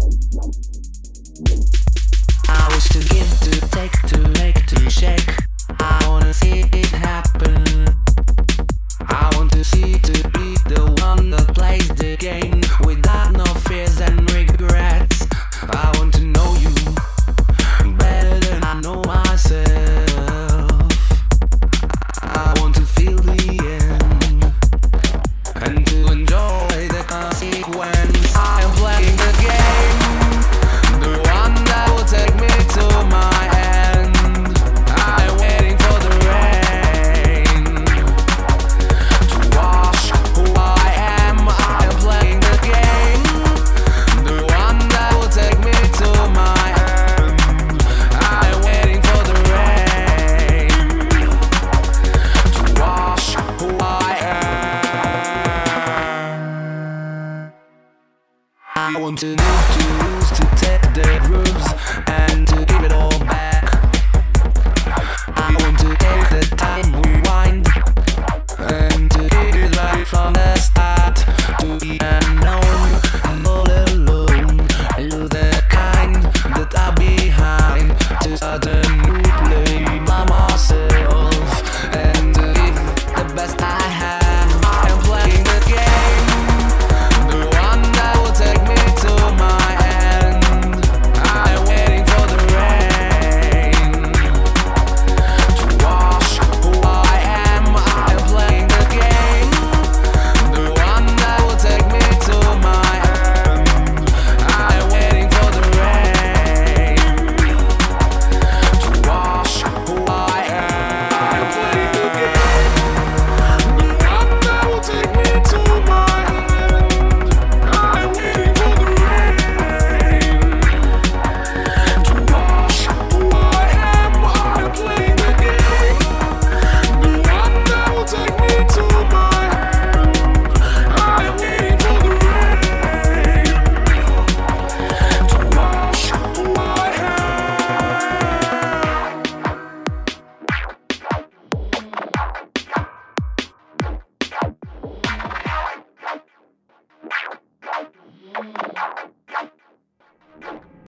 I wish to give, to take, to make, to shake. I wanna see it happen. I want to see, to be the one that plays the game without no fears and regrets. I want to know you better than I know myself. I want to feel the end and to enjoy the consequence. I am playing the game, the one that will take me to my end. I am waiting for the rain to wash who I am. I am playing the game, the one that will take me to my end. I am waiting for the rain to wash who I am. I want to live, to lose, to take the grooves and to give it all back. I want to take the time, rewind, and to give it right from the start.